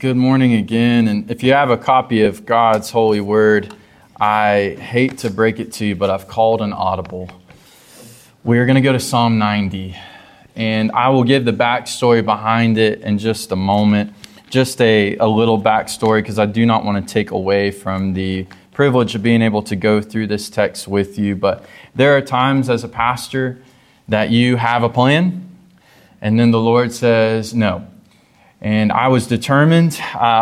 Good morning again. And if you have a copy of God's holy word, I hate to break it to you, but I've called an audible. We're going to go to Psalm 90, and I will give the backstory behind it in just a moment. Just a little backstory, because I do not want to take away from the privilege of being able to go through this text with you. But there are times as a pastor that you have a plan, and then the Lord says no. And I was determined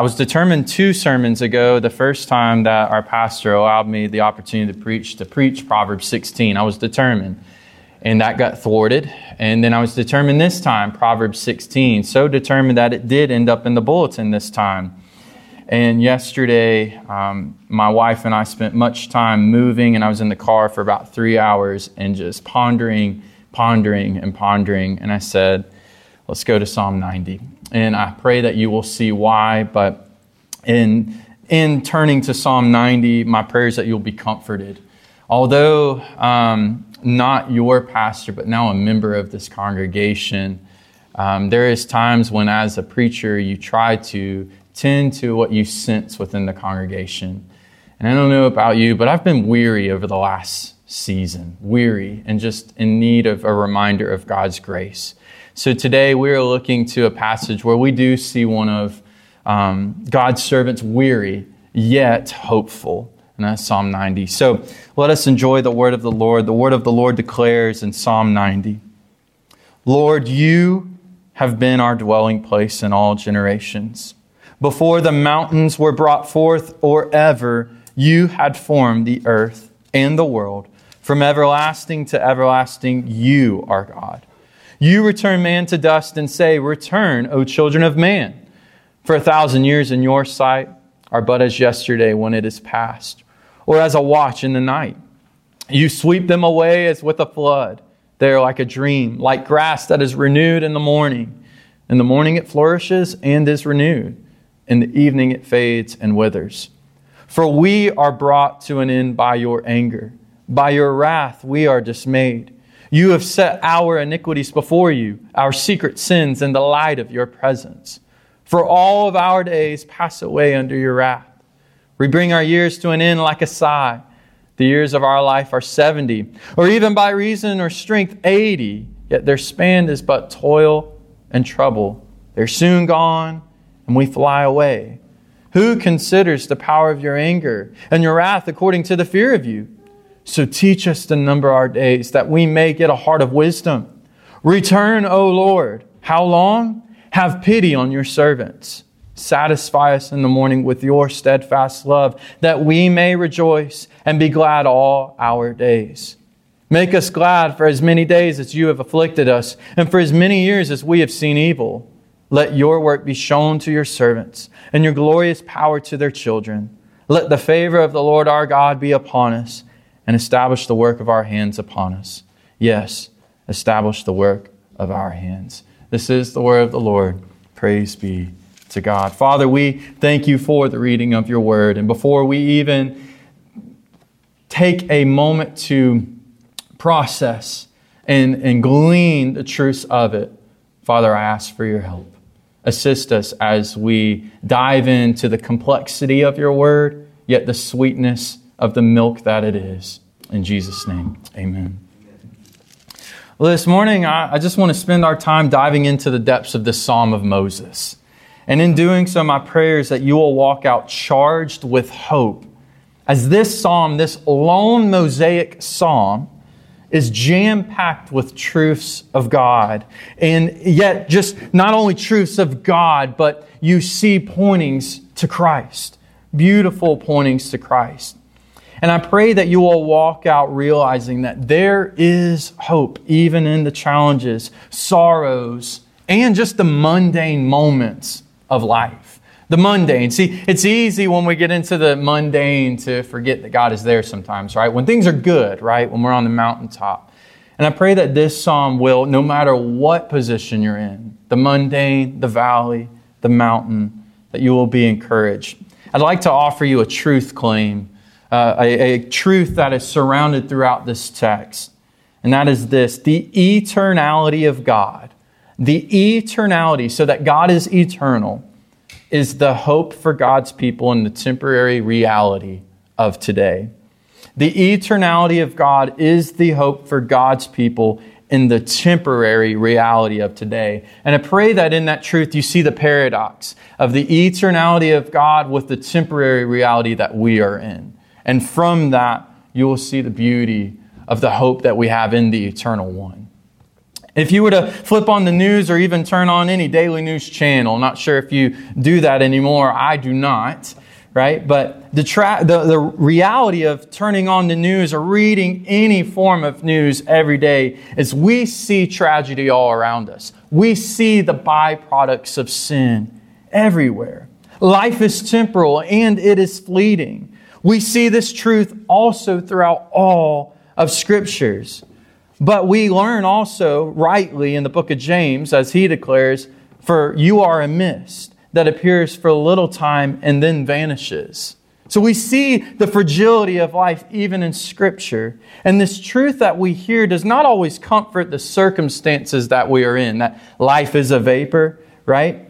2 sermons ago, the first time that our pastor allowed me the opportunity to preach Proverbs 16. I was determined, and that got thwarted. And then I was determined this time, Proverbs 16. So determined that it did end up in the bulletin this time. And yesterday, my wife and I spent much time moving, and I was in the car for about 3 hours and just pondering. And I said, let's go to Psalm 90. And I pray that you will see why. But in turning to Psalm 90, my prayer is that you'll be comforted. Although not your pastor, but now a member of this congregation, there is times when as a preacher, you try to tend to what you sense within the congregation. And I don't know about you, but I've been weary over the last season. Weary and just in need of a reminder of God's grace. So today we are looking to a passage where we do see one of God's servants weary, yet hopeful. And that's Psalm 90. So let us enjoy the word of the Lord. The word of the Lord declares in Psalm 90, Lord, you have been our dwelling place in all generations. Before the mountains were brought forth, or ever you had formed the earth and the world. From everlasting to everlasting, you are God. You return man to dust and say, return, O children of man. For 1,000 years in your sight are but as yesterday when it is past, or as a watch in the night. You sweep them away as with a flood. They are like a dream, like grass that is renewed in the morning. In the morning it flourishes and is renewed. In the evening it fades and withers. For we are brought to an end by your anger. By your wrath we are dismayed. You have set our iniquities before you, our secret sins in the light of your presence. For all of our days pass away under your wrath. We bring our years to an end like a sigh. The years of our life are 70, or even by reason or strength 80, yet their span is but toil and trouble. They're soon gone, and we fly away. Who considers the power of your anger and your wrath according to the fear of you? So teach us to number our days, that we may get a heart of wisdom. Return, O Lord. How long? Have pity on your servants. Satisfy us in the morning with your steadfast love, that we may rejoice and be glad all our days. Make us glad for as many days as you have afflicted us, and for as many years as we have seen evil. Let your work be shown to your servants, and your glorious power to their children. Let the favor of the Lord our God be upon us, and establish the work of our hands upon us. Yes, establish the work of our hands. This is the word of the Lord. Praise be to God. Father, we thank you for the reading of your word. And before we even take a moment to process and glean the truths of it, Father, I ask for your help. Assist us as we dive into the complexity of your word, yet the sweetness of the milk that it is. In Jesus' name, amen. Well, this morning, I just want to spend our time diving into the depths of this Psalm of Moses. And in doing so, my prayer is that you will walk out charged with hope. As this psalm, this lone Mosaic psalm, is jam-packed with truths of God. And yet, just not only truths of God, but you see pointings to Christ. Beautiful pointings to Christ. And I pray that you will walk out realizing that there is hope, even in the challenges, sorrows, and just the mundane moments of life. The mundane. See, it's easy when we get into the mundane to forget that God is there sometimes, right? When things are good, right? When we're on the mountaintop. And I pray that this psalm will, no matter what position you're in, the mundane, the valley, the mountain, that you will be encouraged. I'd like to offer you a truth claim, a truth that is surrounded throughout this text. And that is this: the eternality of God. The eternality, so that God is eternal, is the hope for God's people in the temporary reality of today. The eternality of God is the hope for God's people in the temporary reality of today. And I pray that in that truth you see the paradox of the eternality of God with the temporary reality that we are in. And from that, you will see the beauty of the hope that we have in the eternal one. If you were to flip on the news or even turn on any daily news channel, I'm not sure if you do that anymore, I do not, right? But the reality of turning on the news or reading any form of news every day is we see tragedy all around us. We see the byproducts of sin everywhere. Life is temporal and it is fleeting. We see this truth also throughout all of Scriptures. But we learn also rightly in the book of James, as he declares, "For you are a mist that appears for a little time and then vanishes." So we see the fragility of life even in Scripture. And this truth that we hear does not always comfort the circumstances that we are in, that life is a vapor, right?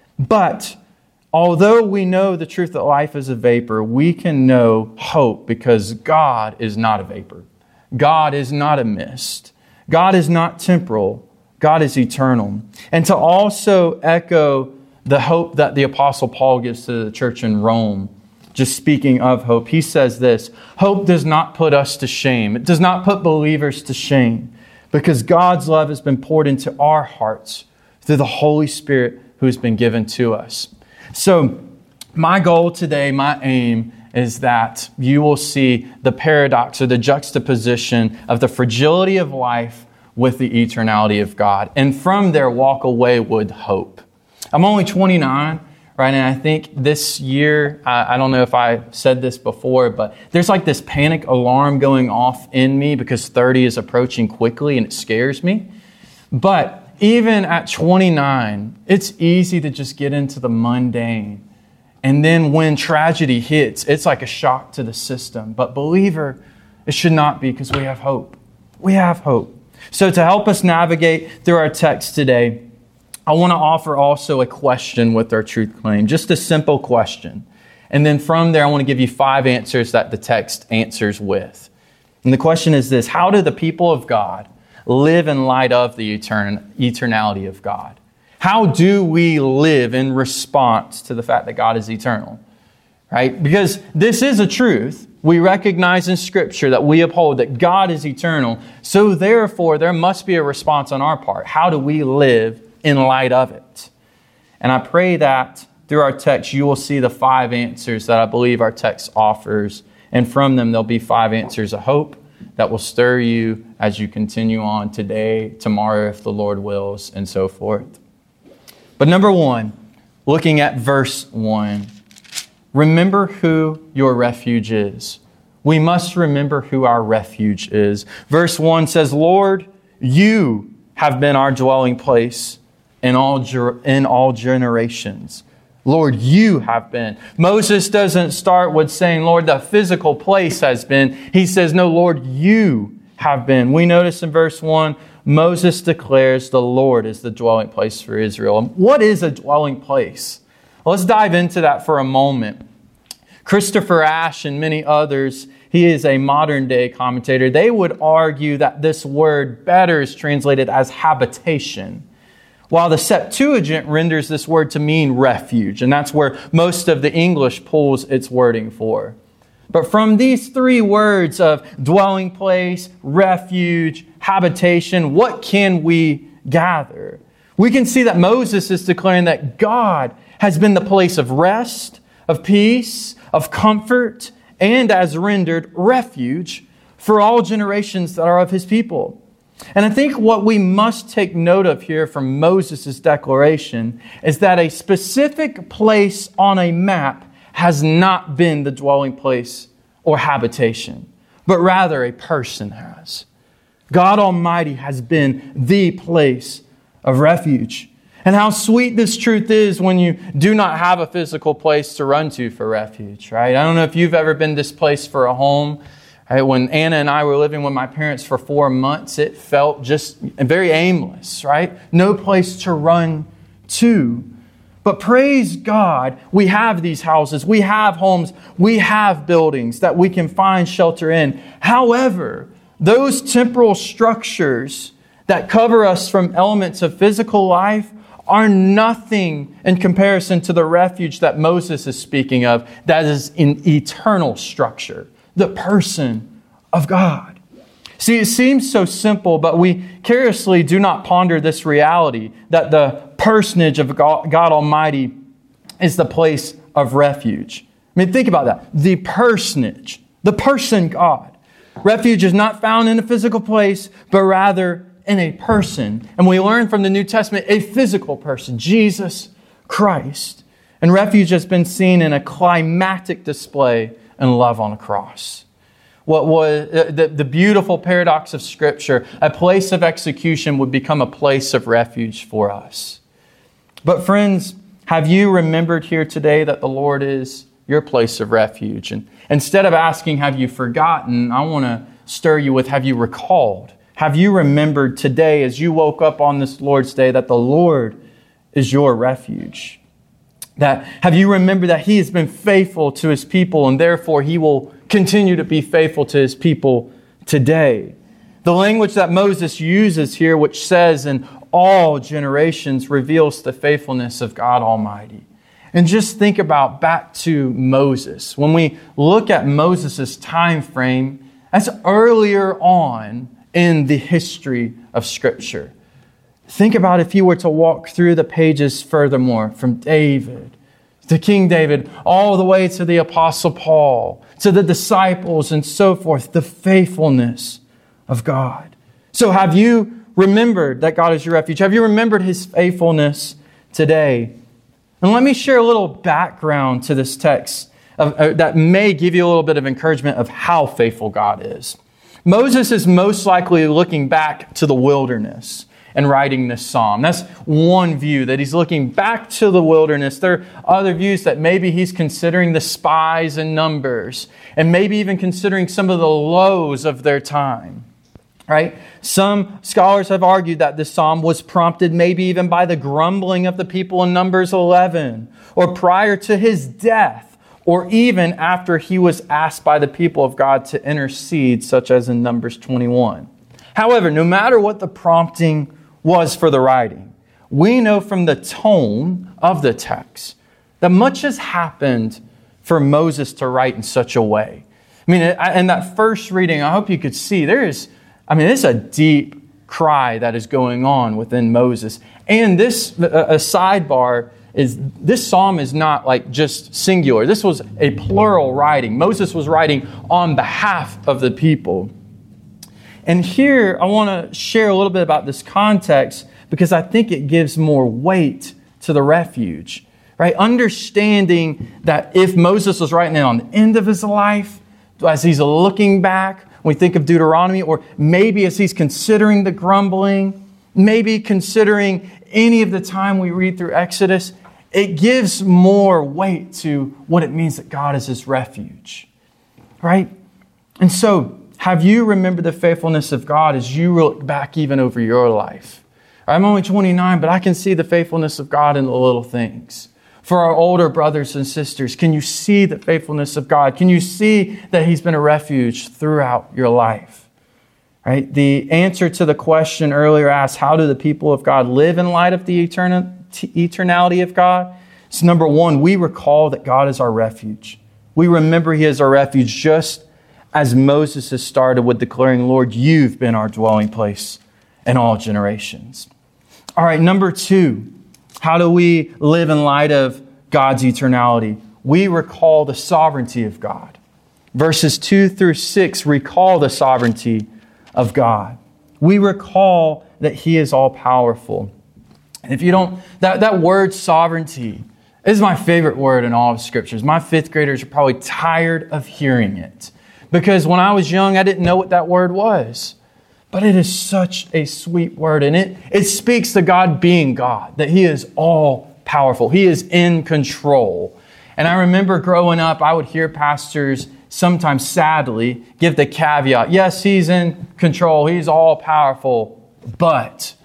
But although we know the truth that life is a vapor, we can know hope because God is not a vapor. God is not a mist. God is not temporal. God is eternal. And to also echo the hope that the Apostle Paul gives to the church in Rome, just speaking of hope, he says this: hope does not put us to shame. It does not put believers to shame because God's love has been poured into our hearts through the Holy Spirit who has been given to us. So my goal today, my aim, is that you will see the paradox or the juxtaposition of the fragility of life with the eternality of God. And from there, walk away with hope. I'm only 29, right? And I think this year, I don't know if I said this before, but there's like this panic alarm going off in me because 30 is approaching quickly and it scares me. But even at 29, it's easy to just get into the mundane. And then when tragedy hits, it's like a shock to the system. But believer, it should not be because we have hope. We have hope. So to help us navigate through our text today, I want to offer also a question with our truth claim. Just a simple question. And then from there, I want to give you 5 answers that the text answers with. And the question is this: how do the people of God live in light of the eternality of God? How do we live in response to the fact that God is eternal? Right? Because this is a truth. We recognize in Scripture that we uphold that God is eternal. So therefore, there must be a response on our part. How do we live in light of it? And I pray that through our text, you will see the 5 answers that I believe our text offers. And from them, there'll be 5 answers of hope that will stir you as you continue on today, tomorrow, if the Lord wills, and so forth. But number 1, looking at verse 1, remember who your refuge is. We must remember who our refuge is. Verse 1 says, Lord, you have been our dwelling place in all generations. Lord, you have been. Moses doesn't start with saying, Lord, the physical place has been. He says, no, Lord, you have been. We notice in verse 1, Moses declares the Lord is the dwelling place for Israel. What is a dwelling place? Well, let's dive into that for a moment. Christopher Ash and many others, he is a modern day commentator. They would argue that this word better is translated as habitation, while the Septuagint renders this word to mean refuge. And that's where most of the English pulls its wording for. But from these 3 words of dwelling place, refuge, habitation, what can we gather? We can see that Moses is declaring that God has been the place of rest, of peace, of comfort, and as rendered, refuge for all generations that are of His people. And I think what we must take note of here from Moses' declaration is that a specific place on a map has not been the dwelling place or habitation, but rather a person has. God Almighty has been the place of refuge. And how sweet this truth is when you do not have a physical place to run to for refuge, right? I don't know if you've ever been displaced for a home. Right? When Anna and I were living with my parents for 4 months, it felt just very aimless, right? No place to run to. But praise God, we have these houses, we have homes, we have buildings that we can find shelter in. However, those temporal structures that cover us from elements of physical life are nothing in comparison to the refuge that Moses is speaking of, that is an eternal structure, the person of God. See, it seems so simple, but we curiously do not ponder this reality that the personage of God Almighty is the place of refuge. I mean, think about that. The personage, the person God. Refuge is not found in a physical place, but rather in a person. And we learn from the New Testament a physical person, Jesus Christ. And refuge has been seen in a climactic display in love on a cross. What was the beautiful paradox of Scripture, a place of execution would become a place of refuge for us. But friends, have you remembered here today that the Lord is your place of refuge? And instead of asking, have you forgotten, I want to stir you with, have you recalled? Have you remembered today as you woke up on this Lord's Day that the Lord is your refuge? Have you remembered that He has been faithful to His people and therefore He will continue to be faithful to His people today? The language that Moses uses here, which says in all generations, reveals the faithfulness of God Almighty. And just think about back to Moses. When we look at Moses' time frame, that's earlier on in the history of Scripture. Think about if you were to walk through the pages furthermore, from David to King David, all the way to the Apostle Paul, to the disciples and so forth, the faithfulness of God. So have you remembered that God is your refuge? Have you remembered His faithfulness today? And let me share a little background to this text that may give you a little bit of encouragement of how faithful God is. Moses is most likely looking back to the wilderness and writing this psalm. That's one view, that he's looking back to the wilderness. There are other views that maybe he's considering the spies and numbers, and maybe even considering some of the lows of their time. Right? Some scholars have argued that this psalm was prompted maybe even by the grumbling of the people in Numbers 11, or prior to his death, or even after he was asked by the people of God to intercede, such as in Numbers 21. However, no matter what the prompting was for the writing, we know from the tone of the text that much has happened for Moses to write in such a way. I mean, in that first reading, I hope you could see, it's a deep cry that is going on within Moses. And this, a sidebar, is this psalm is not like just singular. This was a plural writing. Moses was writing on behalf of the people. And here I want to share a little bit about this context because I think it gives more weight to the refuge. Right? Understanding that if Moses was writing it on the end of his life, as he's looking back, when we think of Deuteronomy, or maybe as he's considering the grumbling, maybe considering any of the time we read through Exodus, it gives more weight to what it means that God is his refuge. Right? And so, have you remembered the faithfulness of God as you look back even over your life? I'm only 29, but I can see the faithfulness of God in the little things. For our older brothers and sisters, can you see the faithfulness of God? Can you see that He's been a refuge throughout your life? Right? The answer to the question earlier asked, how do the people of God live in light of the eternality of God? So number one, we recall that God is our refuge. We remember He is our refuge, just as Moses has started with declaring, Lord, you've been our dwelling place in all generations. All right, number two, how do we live in light of God's eternality? We recall the sovereignty of God. Verses 2 through 6 recall the sovereignty of God. We recall that He is all-powerful. And if you don't, that word sovereignty is my favorite word in all of Scriptures. My fifth graders are probably tired of hearing it. Because when I was young, I didn't know what that word was. But it is such a sweet word. And it speaks to God being God, that He is all-powerful. He is in control. And I remember growing up, I would hear pastors sometimes sadly give the caveat, yes, He's in control, He's all-powerful, but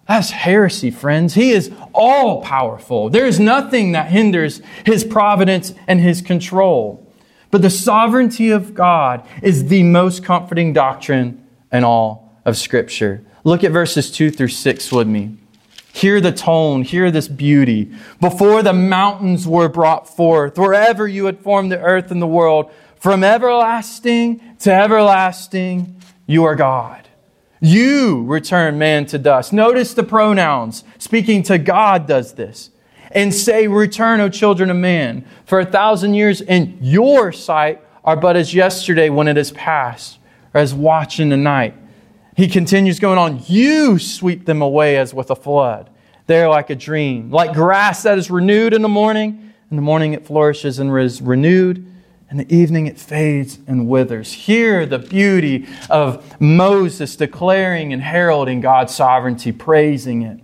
That's heresy, friends. He is all powerful. There is nothing that hinders His providence and His control. But the sovereignty of God is the most comforting doctrine in all of Scripture. Look at verses 2 through 6 with me. Hear the tone, hear this beauty. Before the mountains were brought forth, wherever you had formed the earth and the world, from everlasting to everlasting, you are God. You return man to dust. Notice the pronouns. Speaking to God does this. And say, return, O children of man. For 1,000 years in your sight are but as yesterday when it is past, or as watch in the night. He continues going on. You sweep them away as with a flood. They are like a dream, like grass that is renewed in the morning. In the morning it flourishes and is renewed. In the evening it fades and withers. Hear the beauty of Moses declaring and heralding God's sovereignty, praising it.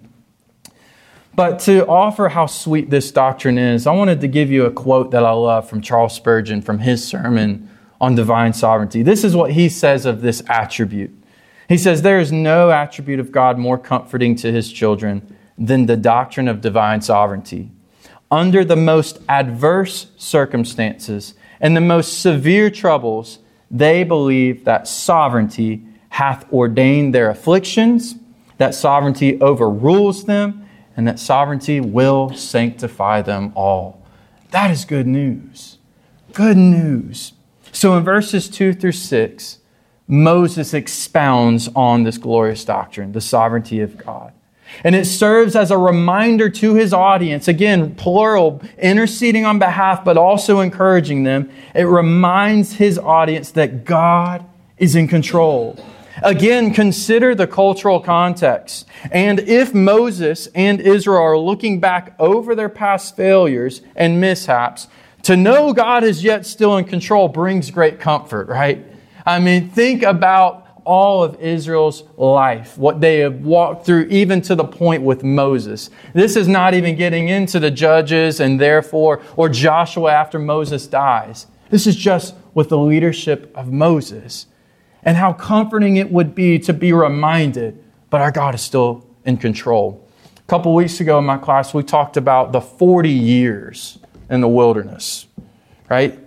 But to offer how sweet this doctrine is, I wanted to give you a quote that I love from Charles Spurgeon from his sermon on divine sovereignty. This is what he says of this attribute. He says, there is no attribute of God more comforting to His children than the doctrine of divine sovereignty. Under the most adverse circumstances and the most severe troubles, they believe that sovereignty hath ordained their afflictions, that sovereignty overrules them, and that sovereignty will sanctify them all. That is good news. Good news. So in verses 2 through 6, Moses expounds on this glorious doctrine, the sovereignty of God. And it serves as a reminder to his audience, again, plural, interceding on behalf, but also encouraging them. It reminds his audience that God is in control. Again, consider the cultural context. And if Moses and Israel are looking back over their past failures and mishaps, to know God is yet still in control brings great comfort, right? I mean, think about all of Israel's life, what they have walked through, even to the point with Moses. This is not even getting into the judges and therefore, or Joshua after Moses dies. This is just with the leadership of Moses. And how comforting it would be to be reminded, but our God is still in control. A couple weeks ago in my class, we talked about the 40 years in the wilderness, right?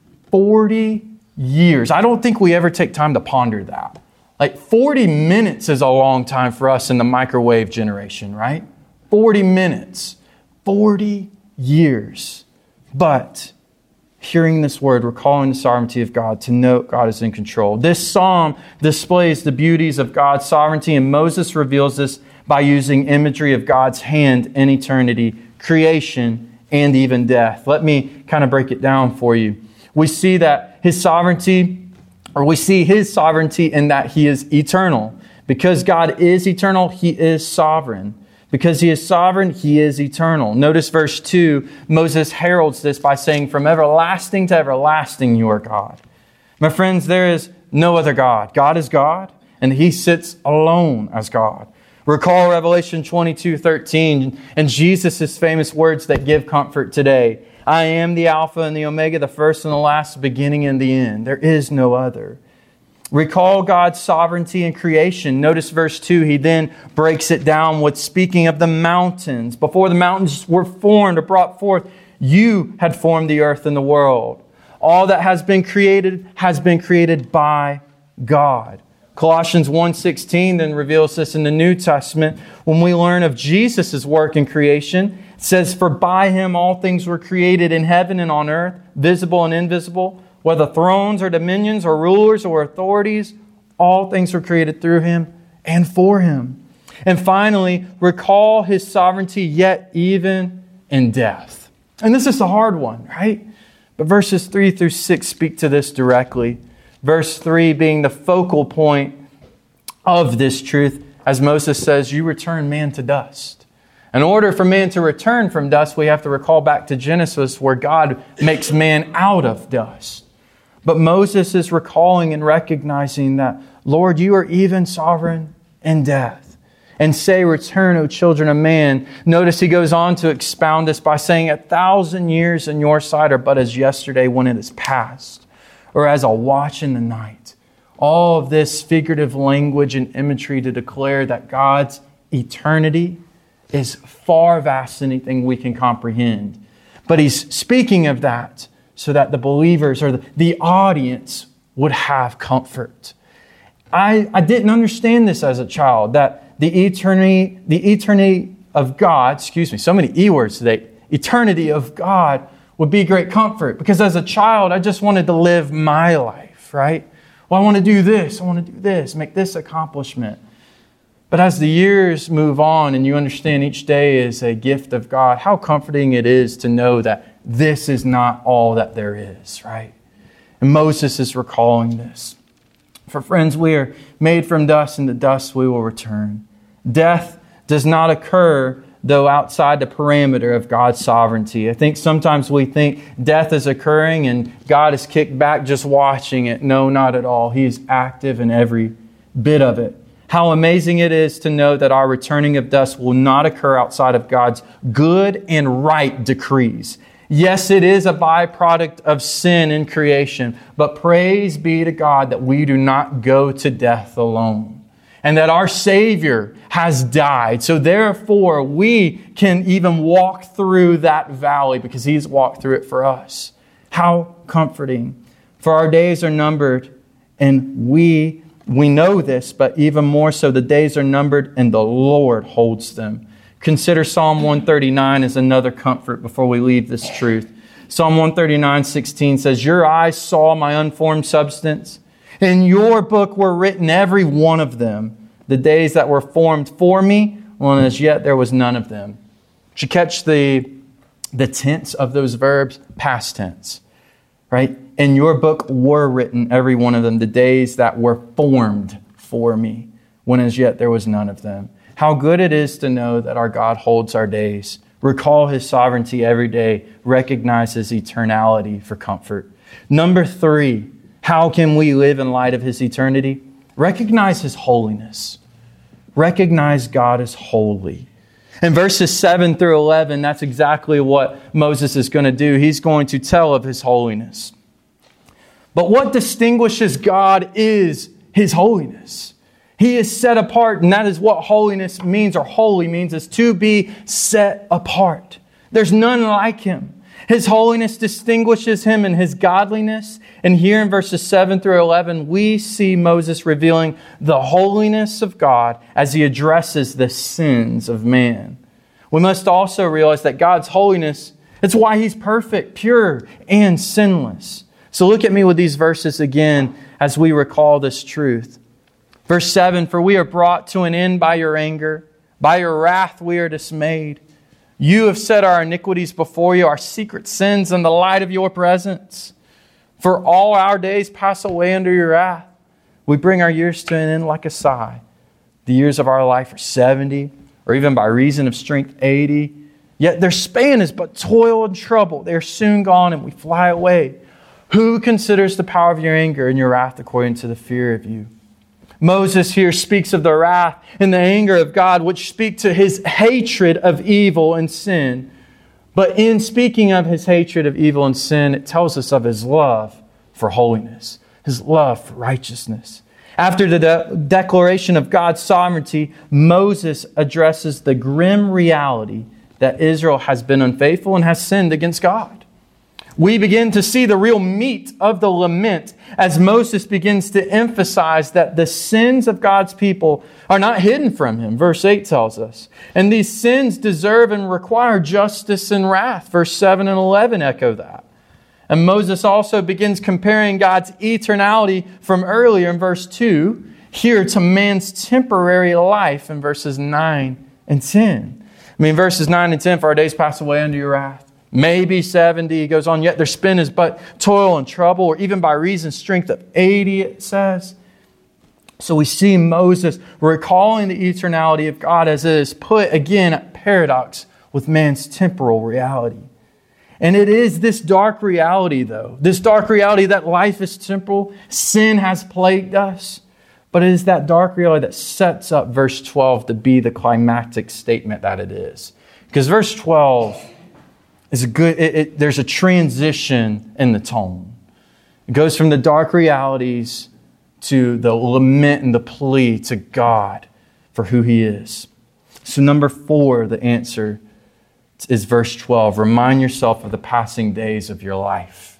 40 years. I don't think we ever take time to ponder that. Like 40 minutes is a long time for us in the microwave generation, right? 40 minutes. 40 years. But hearing this word, recalling the sovereignty of God, to know God is in control. This psalm displays the beauties of God's sovereignty, and Moses reveals this by using imagery of God's hand in eternity, creation, and even death. Let me kind of break it down for you. We see that His sovereignty, or we see His sovereignty in that He is eternal. Because God is eternal, He is sovereign. Because He is sovereign, He is eternal. Notice verse 2, Moses heralds this by saying, from everlasting to everlasting you are God. My friends, there is no other God. God is God, and He sits alone as God. Recall Revelation 22:13 and Jesus' famous words that give comfort today. I am the Alpha and the Omega, the first and the last, the beginning and the end. There is no other. Recall God's sovereignty in creation. Notice verse 2, he then breaks it down with speaking of the mountains. Before the mountains were formed or brought forth, you had formed the earth and the world. All that has been created by God. Colossians 1:16 then reveals this in the New Testament when we learn of Jesus' work in creation. It says, for by Him all things were created in heaven and on earth, visible and invisible, whether thrones or dominions or rulers or authorities, all things were created through Him and for Him. And finally, recall His sovereignty yet even in death. And this is the hard one, right? But verses 3 through 6 speak to this directly. Verse 3 being the focal point of this truth, as Moses says, you return man to dust. In order for man to return from dust, we have to recall back to Genesis where God makes man out of dust. But Moses is recalling and recognizing that, Lord, you are even sovereign in death. And say, return, O children of man. Notice he goes on to expound this by saying, 1,000 years in your sight are but as yesterday when it is past, or as a watch in the night. All of this figurative language and imagery to declare that God's eternity is far vast than anything we can comprehend. But he's speaking of that so that the believers or the audience would have comfort. I didn't understand this as a child, that the eternity of God, so many E words today, eternity of God would be great comfort. Because as a child, I just wanted to live my life, right? Well, I want to do this, make this accomplishment. But as the years move on and you understand each day is a gift of God, how comforting it is to know that this is not all that there is, right? And Moses is recalling this. For friends, we are made from dust, and to dust we will return. Death does not occur, though, outside the parameter of God's sovereignty. I think sometimes we think death is occurring and God is kicked back just watching it. No, not at all. He is active in every bit of it. How amazing it is to know that our returning of dust will not occur outside of God's good and right decrees. Yes, it is a byproduct of sin in creation, but praise be to God that we do not go to death alone, and that our Savior has died. So therefore, we can even walk through that valley because He's walked through it for us. How comforting. For our days are numbered, and we know this, but even more so, the days are numbered and the Lord holds them. Consider Psalm 139 as another comfort before we leave this truth. Psalm 139:16 says, "Your eyes saw my unformed substance. In your book were written every one of them. The days that were formed for me, when as yet there was none of them." Did you catch the tense of those verbs? Past tense, right? In your book were written every one of them, the days that were formed for me, when as yet there was none of them. How good it is to know that our God holds our days. Recall His sovereignty every day. Recognize His eternality for comfort. Number 3, how can we live in light of His eternity? Recognize His holiness. Recognize God is holy. In verses 7 through 11, that's exactly what Moses is going to do. He's going to tell of His holiness. But what distinguishes God is His holiness. He is set apart, and that is what holiness means, or holy means, is to be set apart. There's none like Him. His holiness distinguishes Him in His godliness. And here in verses 7 through 11, we see Moses revealing the holiness of God as he addresses the sins of man. We must also realize that God's holiness, it's why He's perfect, pure, and sinless. So look at me with these verses again as we recall this truth. Verse 7, "For we are brought to an end by your anger. By your wrath we are dismayed. You have set our iniquities before you, our secret sins in the light of your presence. For all our days pass away under your wrath. We bring our years to an end like a sigh. The years of our life are 70, or even by reason of strength 80. Yet their span is but toil and trouble. They are soon gone and we fly away. Who considers the power of your anger and your wrath according to the fear of you?" Moses here speaks of the wrath and the anger of God, which speak to His hatred of evil and sin. But in speaking of His hatred of evil and sin, it tells us of His love for holiness, His love for righteousness. After the declaration of God's sovereignty, Moses addresses the grim reality that Israel has been unfaithful and has sinned against God. We begin to see the real meat of the lament as Moses begins to emphasize that the sins of God's people are not hidden from Him, verse 8 tells us. And these sins deserve and require justice and wrath. Verse 7 and 11 echo that. And Moses also begins comparing God's eternality from earlier in verse 2 here to man's temporary life in verses 9 and 10. Verses 9 and 10, "For our days pass away under your wrath. Maybe 70," he goes on, "yet their spin is but toil and trouble," or even by reason strength of 80, it says. So we see Moses recalling the eternality of God as it is put again at paradox with man's temporal reality. And it is this dark reality, though, this dark reality that life is temporal, sin has plagued us. But it is that dark reality that sets up verse 12 to be the climactic statement that it is. Because verse 12 is there's a transition in the tone. It goes from the dark realities to the lament and the plea to God for who He is. So number 4, the answer is verse 12. Remind yourself of the passing days of your life.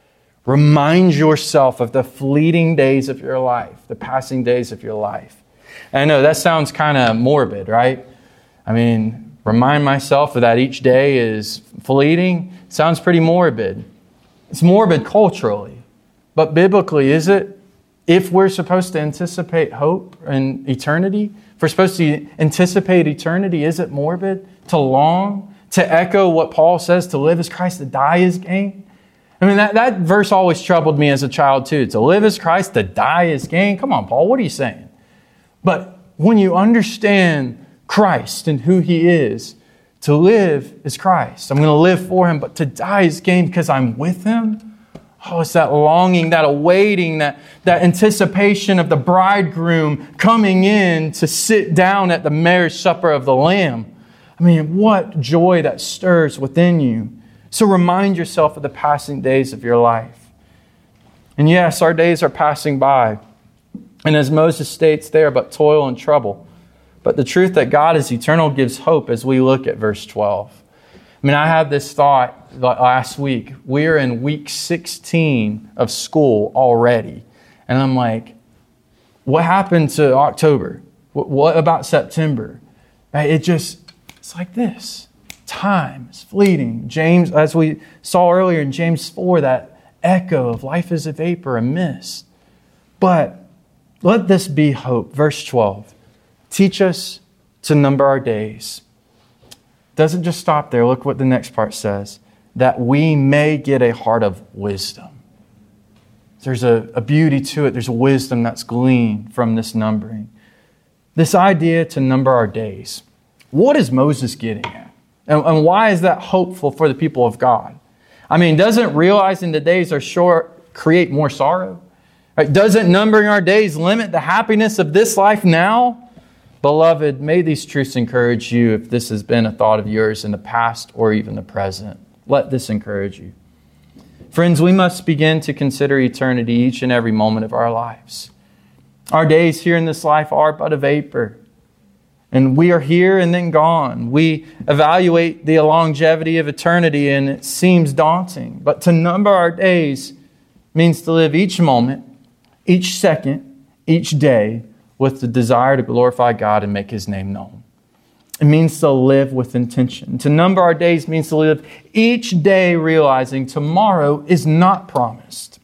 Remind yourself of the fleeting days of your life, the passing days of your life. And I know that sounds kind of morbid, right? I mean, remind myself that each day is fleeting. Sounds pretty morbid. It's morbid culturally. But biblically, is it? If we're supposed to anticipate hope and eternity, if we're supposed to anticipate eternity, is it morbid to long, to echo what Paul says, to live as Christ, to die as gain? I mean, that verse always troubled me as a child too. To live as Christ, to die as gain. Come on, Paul, what are you saying? But when you understand Christ and who He is, to live is Christ. I'm going to live for Him, but to die is gain because I'm with Him. Oh, it's that longing, that awaiting, that anticipation of the bridegroom coming in to sit down at the marriage supper of the Lamb. I mean, what joy that stirs within you. So remind yourself of the passing days of your life. And yes, our days are passing by. And as Moses states, they are but toil and trouble. But the truth that God is eternal gives hope as we look at verse 12. I mean, I had this thought last week. We're in week 16 of school already. And I'm like, what happened to October? What about September? It's like this. Time is fleeting. James, as we saw earlier in James 4, that echo of life is a vapor, a mist. But let this be hope. Verse 12. Teach us to number our days. Doesn't just stop there. Look what the next part says. That we may get a heart of wisdom. There's a beauty to it. There's a wisdom that's gleaned from this numbering. This idea to number our days. What is Moses getting at? And why is that hopeful for the people of God? I mean, doesn't realizing the days are short create more sorrow? Right? Doesn't numbering our days limit the happiness of this life now? Beloved, may these truths encourage you if this has been a thought of yours in the past or even the present. Let this encourage you. Friends, we must begin to consider eternity each and every moment of our lives. Our days here in this life are but a vapor. And we are here and then gone. We evaluate the longevity of eternity and it seems daunting. But to number our days means to live each moment, each second, each day with the desire to glorify God and make His name known. It means to live with intention. To number our days means to live each day realizing tomorrow is not promised.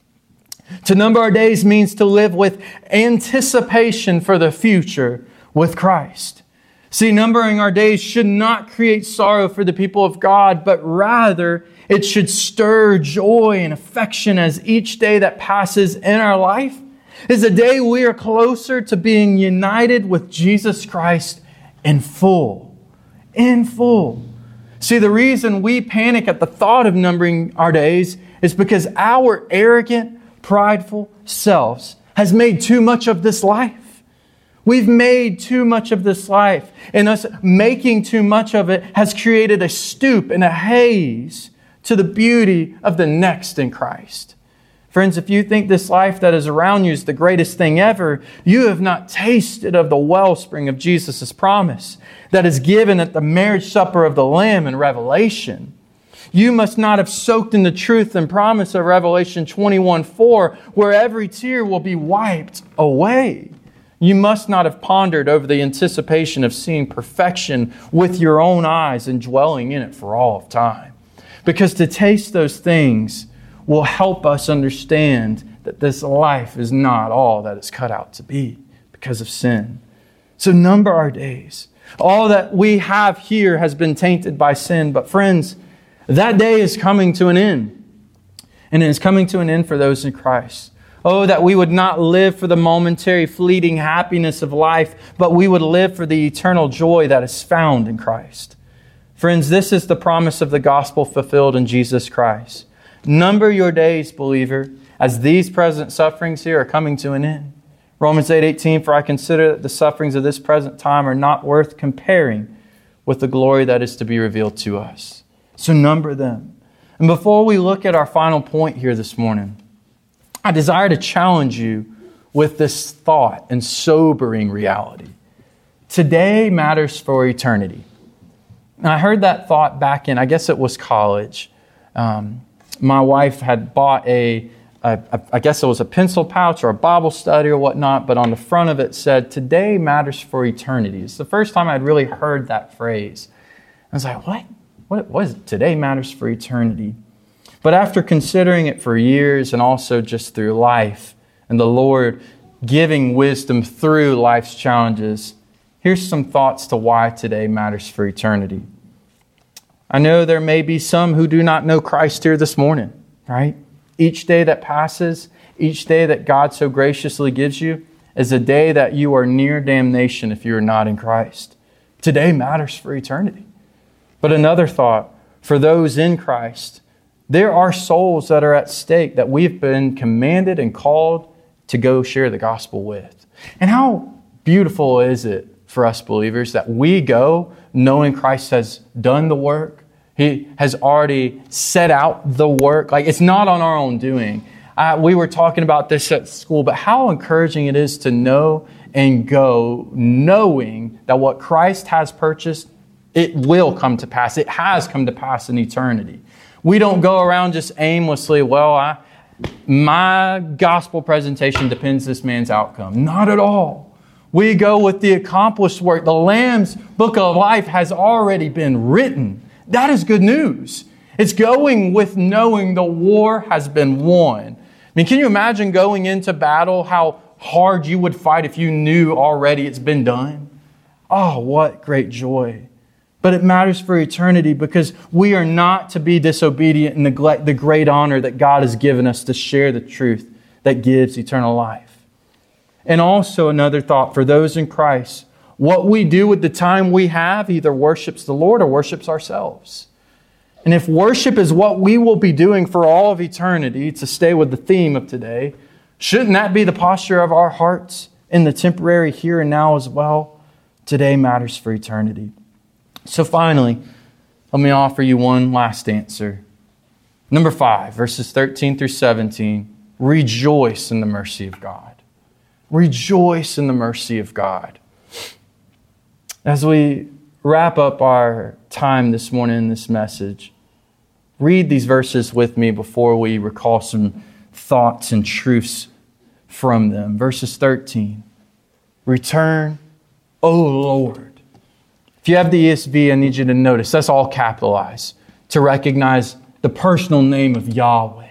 To number our days means to live with anticipation for the future with Christ. See, numbering our days should not create sorrow for the people of God, but rather it should stir joy and affection as each day that passes in our life is a day we are closer to being united with Jesus Christ in full. In full. See, the reason we panic at the thought of numbering our days is because our arrogant, prideful selves has made too much of this life. We've made too much of this life, and us making too much of it has created a stoop and a haze to the beauty of the next in Christ. Friends, if you think this life that is around you is the greatest thing ever, you have not tasted of the wellspring of Jesus' promise that is given at the marriage supper of the Lamb in Revelation. You must not have soaked in the truth and promise of Revelation 21:4, where every tear will be wiped away. You must not have pondered over the anticipation of seeing perfection with your own eyes and dwelling in it for all of time. Because to taste those things will help us understand that this life is not all that it's cut out to be because of sin. So number our days. All that we have here has been tainted by sin. But friends, that day is coming to an end. And it is coming to an end for those in Christ. Oh, that we would not live for the momentary fleeting happiness of life, but we would live for the eternal joy that is found in Christ. Friends, this is the promise of the gospel fulfilled in Jesus Christ. Number your days, believer, as these present sufferings here are coming to an end. Romans 8:18, for I consider that the sufferings of this present time are not worth comparing with the glory that is to be revealed to us. So number them. And before we look at our final point here this morning, I desire to challenge you with this thought and sobering reality. Today matters for eternity. And I heard that thought back in, I guess it was college. My wife had bought I guess it was a pencil pouch or a Bible study or whatnot, but on the front of it said, today matters for eternity. It's the first time I'd really heard that phrase. I was like, what? What is it? Today matters for eternity. But after considering it for years and also just through life and the Lord giving wisdom through life's challenges, here's some thoughts to why today matters for eternity. I know there may be some who do not know Christ here this morning, right? Each day that passes, each day that God so graciously gives you, is a day that you are near damnation if you are not in Christ. Today matters for eternity. But another thought, for those in Christ, there are souls that are at stake that we've been commanded and called to go share the gospel with. And how beautiful is it for us believers that we go knowing Christ has done the work. He has already set out the work. Like, it's not on our own doing. We were talking about this at school, but how encouraging it is to know and go knowing that what Christ has purchased, it will come to pass. It has come to pass in eternity. We don't go around just aimlessly, my gospel presentation depends this man's outcome. Not at all. We go with the accomplished work. The Lamb's book of life has already been written. That is good news. It's going with knowing the war has been won. I mean, can you imagine going into battle, how hard you would fight if you knew already it's been done? Oh, what great joy. But it matters for eternity because we are not to be disobedient and neglect the great honor that God has given us to share the truth that gives eternal life. And also another thought for those in Christ, what we do with the time we have either worships the Lord or worships ourselves. And if worship is what we will be doing for all of eternity, to stay with the theme of today, shouldn't that be the posture of our hearts in the temporary here and now as well? Today matters for eternity. So finally, let me offer you one last answer. Number 5, verses 13 through 17. Rejoice in the mercy of God. Rejoice in the mercy of God. As we wrap up our time this morning in this message, read these verses with me before we recall some thoughts and truths from them. Verses 13. Return, O Lord. If you have the ESV, I need you to notice that's all capitalized to recognize the personal name of Yahweh.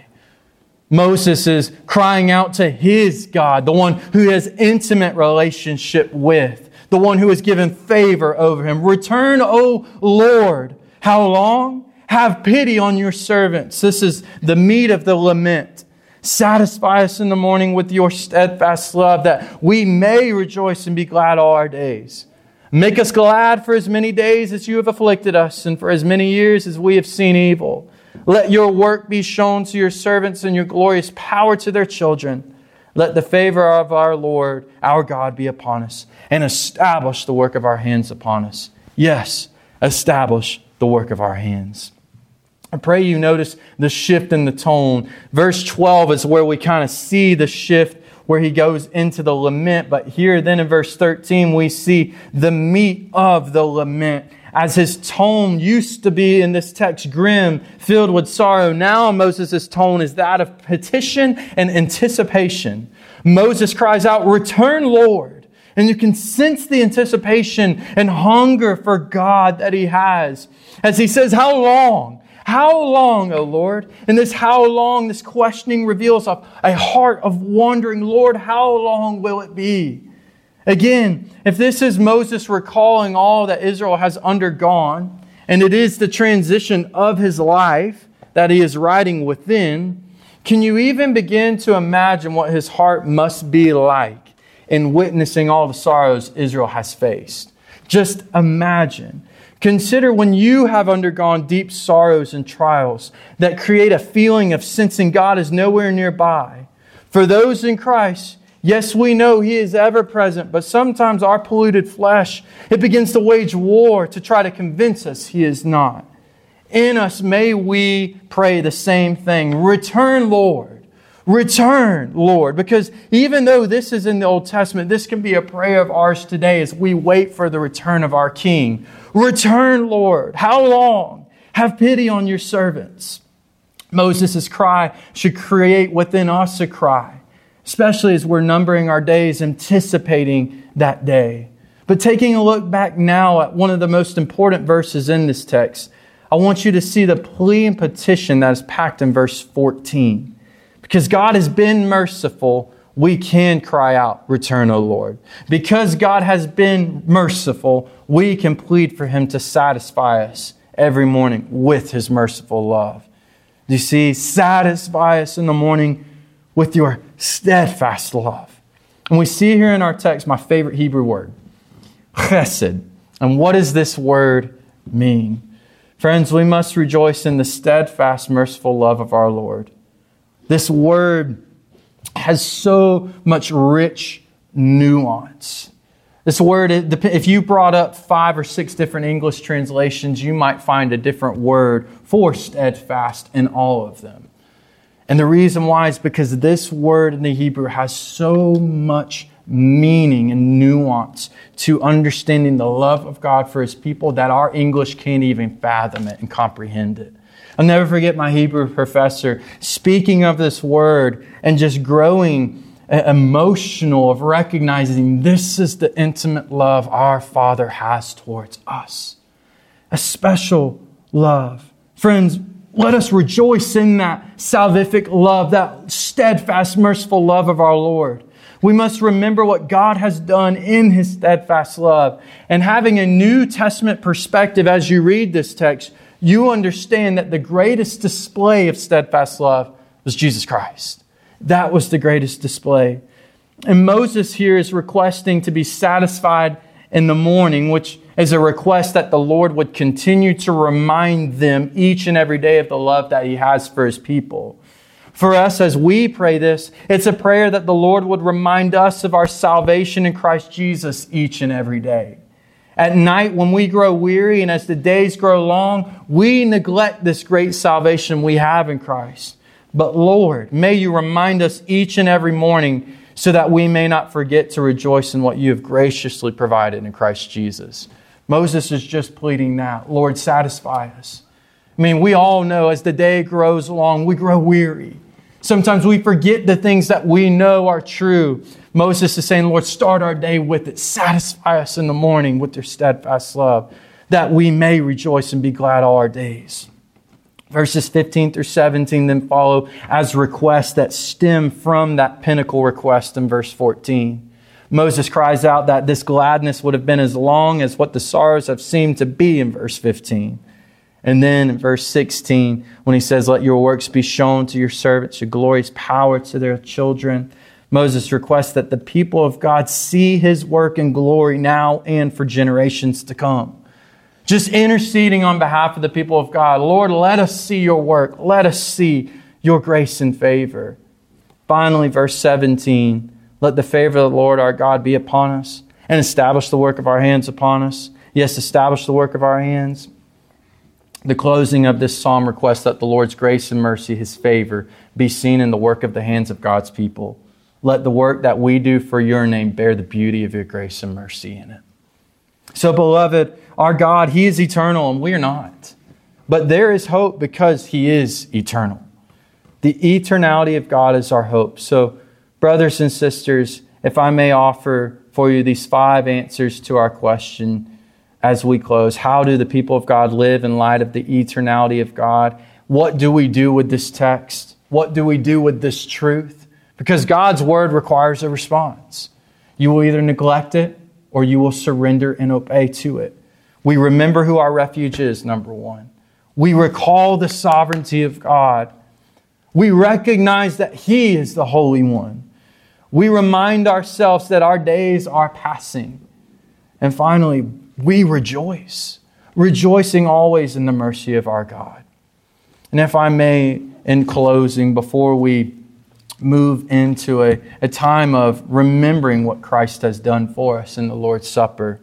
Moses is crying out to his God, the one who has intimate relationship with, the one who has given favor over him. Return, O Lord. How long? Have pity on your servants. This is the meat of the lament. Satisfy us in the morning with your steadfast love, that we may rejoice and be glad all our days. Make us glad for as many days as you have afflicted us, and for as many years as we have seen evil. Let your work be shown to your servants and your glorious power to their children. Let the favor of our Lord, our God, be upon us, and establish the work of our hands upon us. Yes, establish the work of our hands. I pray you notice the shift in the tone. Verse 12 is where we kind of see the shift where he goes into the lament. But here then in verse 13, we see the meat of the lament. As his tone used to be in this text grim, filled with sorrow, now Moses' tone is that of petition and anticipation. Moses cries out, "Return, Lord." And you can sense the anticipation and hunger for God that he has. As he says, "How long? How long, O Lord?" And this how long, this questioning reveals a heart of wondering, Lord, how long will it be? Again, if this is Moses recalling all that Israel has undergone, and it is the transition of his life that he is writing within, can you even begin to imagine what his heart must be like in witnessing all the sorrows Israel has faced? Just imagine. Consider when you have undergone deep sorrows and trials that create a feeling of sensing God is nowhere nearby. For those in Christ, yes, we know He is ever present, but sometimes our polluted flesh, it begins to wage war to try to convince us He is not. In us, may we pray the same thing. Return, Lord. Return, Lord. Because even though this is in the Old Testament, this can be a prayer of ours today as we wait for the return of our King. Return, Lord. How long? Have pity on your servants. Moses' cry should create within us a cry, especially as we're numbering our days, anticipating that day. But taking a look back now at one of the most important verses in this text, I want you to see the plea and petition that is packed in verse 14. Because God has been merciful, we can cry out, return, O Lord. Because God has been merciful, we can plead for Him to satisfy us every morning with His merciful love. Do you see? Satisfy us in the morning with your steadfast love. And we see here in our text my favorite Hebrew word, chesed. And what does this word mean? Friends, we must rejoice in the steadfast, merciful love of our Lord. This word has so much rich nuance. This word, if you brought up 5 or 6 different English translations, you might find a different word for steadfast in all of them. And the reason why is because this word in the Hebrew has so much meaning and nuance to understanding the love of God for His people that our English can't even fathom it and comprehend it. I'll never forget my Hebrew professor speaking of this word and just growing emotional of recognizing this is the intimate love our Father has towards us. A special love. Friends, let us rejoice in that salvific love, that steadfast, merciful love of our Lord. We must remember what God has done in His steadfast love. And having a New Testament perspective as you read this text, you understand that the greatest display of steadfast love was Jesus Christ. That was the greatest display. And Moses here is requesting to be satisfied in the morning, which is a request that the Lord would continue to remind them each and every day of the love that He has for His people. For us, as we pray this, it's a prayer that the Lord would remind us of our salvation in Christ Jesus each and every day. At night, when we grow weary and as the days grow long, we neglect this great salvation we have in Christ. But Lord, may You remind us each and every morning so that we may not forget to rejoice in what You have graciously provided in Christ Jesus. Moses is just pleading now, Lord, satisfy us. I mean, we all know as the day grows long, we grow weary. Sometimes we forget the things that we know are true. Moses is saying, Lord, start our day with it. Satisfy us in the morning with Your steadfast love, that we may rejoice and be glad all our days. Verses 15 through 17 then follow as requests that stem from that pinnacle request in verse 14. Moses cries out that this gladness would have been as long as what the sorrows have seemed to be in verse 15. And then in verse 16, when he says, let Your works be shown to Your servants, Your glorious power to their children, Moses requests that the people of God see His work and glory now and for generations to come. Just interceding on behalf of the people of God. Lord, let us see Your work. Let us see Your grace and favor. Finally, verse 17, let the favor of the Lord our God be upon us and establish the work of our hands upon us. Yes, establish the work of our hands. The closing of this psalm requests that the Lord's grace and mercy, His favor, be seen in the work of the hands of God's people. Let the work that we do for Your name bear the beauty of Your grace and mercy in it. So, beloved, our God, He is eternal and we are not. But there is hope because He is eternal. The eternality of God is our hope. So, brothers and sisters, if I may offer for you these 5 answers to our question as we close. How do the people of God live in light of the eternality of God? What do we do with this text? What do we do with this truth? Because God's Word requires a response. You will either neglect it or you will surrender and obey to it. We remember who our refuge is, number 1. We recall the sovereignty of God. We recognize that He is the Holy One. We remind ourselves that our days are passing. And finally, we rejoice, rejoicing always in the mercy of our God. And if I may, in closing, before we move into a time of remembering what Christ has done for us in the Lord's Supper,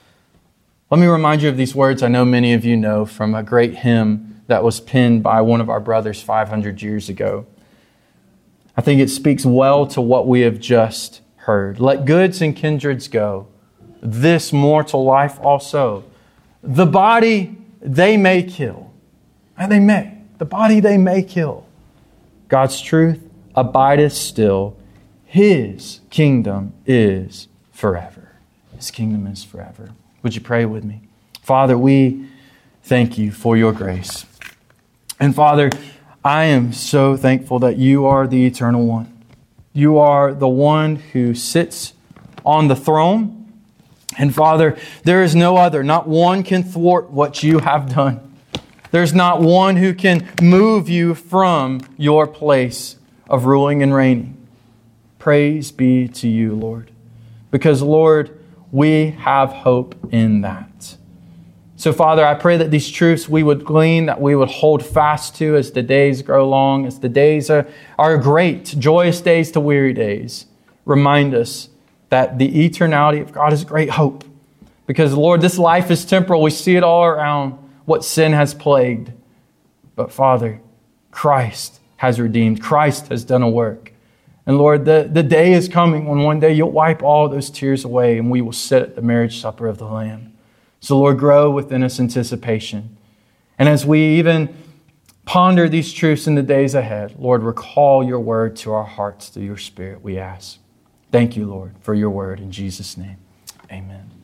let me remind you of these words I know many of you know from a great hymn that was penned by one of our brothers 500 years ago. I think it speaks well to what we have just heard. Let goods and kindreds go, this mortal life also. The body they may kill, and they may. The body they may kill. God's truth abideth still. His kingdom is forever. His kingdom is forever. Would you pray with me? Father, we thank you for your grace. And Father, I am so thankful that you are the eternal one. You are the one who sits on the throne. And Father, there is no other. Not one can thwart what you have done. There's not one who can move you from your place of ruling and reigning. Praise be to you, Lord. Because, Lord, we have hope in that. So, Father, I pray that these truths we would glean, that we would hold fast to as the days grow long, as the days are great, joyous days to weary days. Remind us that the eternality of God is great hope. Because, Lord, this life is temporal. We see it all around what sin has plagued. But, Father, Christ has redeemed. Christ has done a work. And, Lord, the day is coming when one day you'll wipe all those tears away and we will sit at the marriage supper of the Lamb. So, Lord, grow within us anticipation. And as we even ponder these truths in the days ahead, Lord, recall your word to our hearts through your Spirit, we ask. Thank you, Lord, for your word. In Jesus' name, amen.